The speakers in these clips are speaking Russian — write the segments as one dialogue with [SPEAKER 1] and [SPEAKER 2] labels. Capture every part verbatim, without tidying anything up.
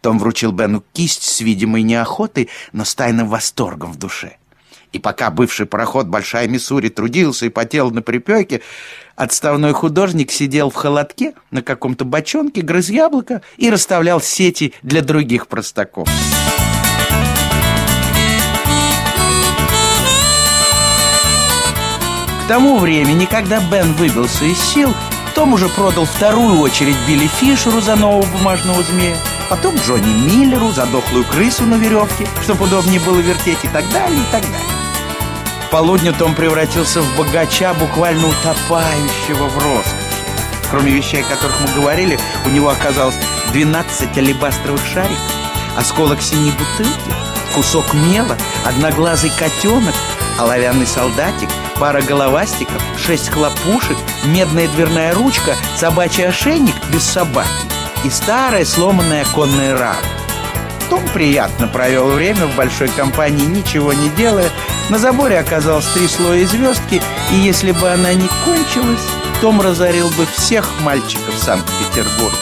[SPEAKER 1] Том вручил Бену кисть с видимой неохотой, но с тайным восторгом в душе. И пока бывший пароход «Большая Миссури» трудился и потел на припеке, отставной художник сидел в холодке на каком-то бочонке, грыз яблоко и расставлял сети для других простаков. К тому времени, когда Бен выбился из сил, Том уже продал вторую очередь Билли Фишеру за нового бумажного змея, потом Джонни Миллеру за дохлую крысу на веревке, чтобы удобнее было вертеть, и так далее, и так далее. К полудню Том превратился в богача, буквально утопающего в роскоши. Кроме вещей, о которых мы говорили, у него оказалось двенадцать алебастровых шариков, осколок синей бутылки, кусок мела, одноглазый котенок, оловянный солдатик, пара головастиков, шесть хлопушек, медная дверная ручка, собачий ошейник без собаки и старая сломанная конная рама. Том приятно провел время в большой компании, ничего не делая. На заборе оказалось три слоя звездки, и если бы она не кончилась, Том разорил бы всех мальчиков Санкт-Петербурга.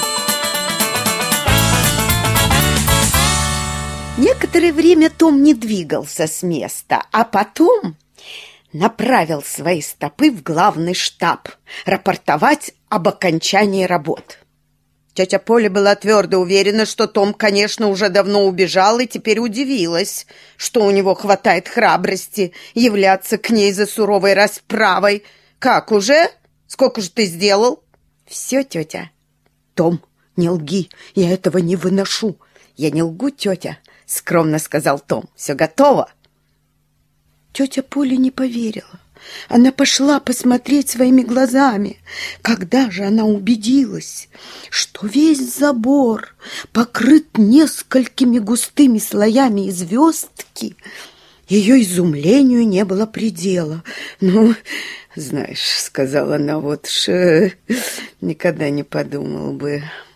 [SPEAKER 2] Некоторое время Том не двигался с места, а потом направил свои стопы в главный штаб рапортовать об окончании работ. Тетя Поля была твердо уверена, что Том, конечно, уже давно убежал, и теперь удивилась, что у него хватает храбрости являться к ней за суровой расправой. «Как, уже? Сколько же ты сделал?» «Все, тетя». «Том, не лги, я этого не выношу». «Я не лгу, тетя», — скромно сказал Том. «Все готово». Тетя Поля не поверила. Она пошла посмотреть своими глазами. Когда же она убедилась, что весь забор покрыт несколькими густыми слоями звездки, ее изумлению не было предела. «Ну, знаешь, — сказала она, — вот уж никогда не подумал бы».